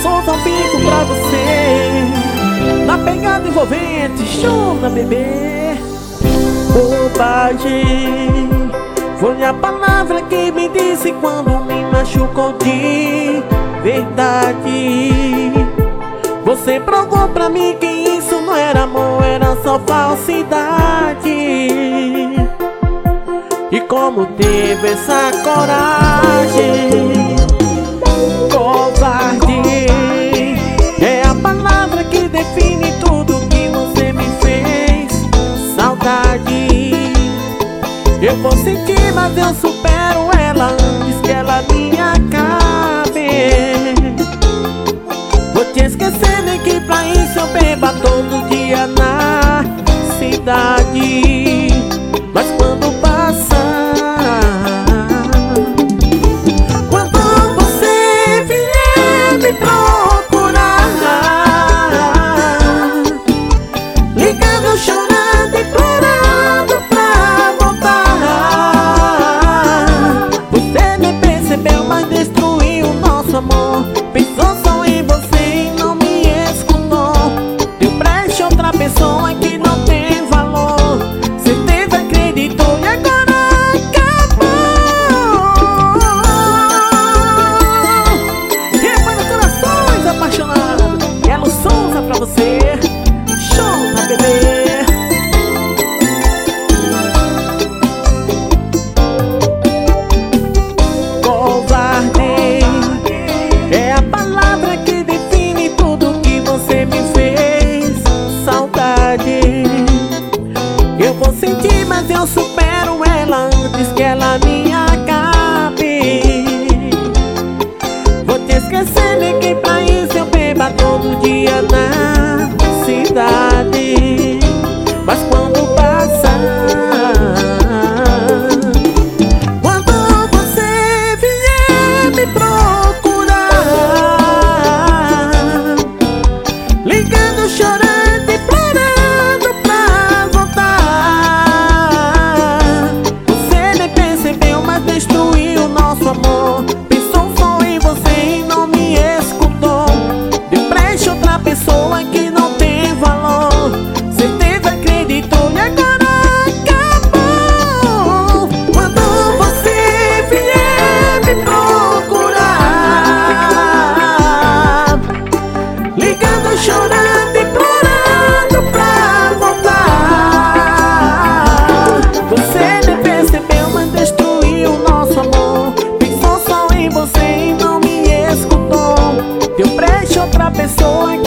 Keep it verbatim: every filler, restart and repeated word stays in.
sou só fico pra você. Na pegada envolvente, chora bebê. Bobagem foi a palavra que me disse quando me machucou de verdade. Você provou pra mim que isso não era amor, era só falsidade. E como teve essa coragem? Covarde é a palavra que define tudo que você me fez. Saudade. Eu vou sentir, mas eu supero ela antes que ela me acabe. Vou te esquecer, nem que pra isso eu beba todo dia na cidade. Mas quando passar, quando você vier me procurar, ligando, chorando, implorando pra voltar, você nem percebeu, mas destruiu o nosso amor. Pensou só em você e não me escutou. Deu preste a outra pessoa que não tem valor. Certeza acreditou e agora acabou. E é para corações apaixonados, Elo Souza pra você. Chora bebê. Eu vou sentir, mas eu supero ela antes que ela me acabe. Vou te esquecer, nem que pra isso eu beba todo dia na cidade. Mas quando passar, quando você vier me procurar, ligando, chorando, implorando pra voltar, você nem percebeu, mas destruiu o nosso amor. Pensou só em você e não me escutou. Deu preste a outra pessoa que não tem valor. Certeza acreditou e agora acabou. Quando você vier me procurar, ligando, chorando, implorando pra voltar, você nem percebeu, mas destruiu o nosso amor. Pensou só em você e não me escutou. Deu preste a outra pessoa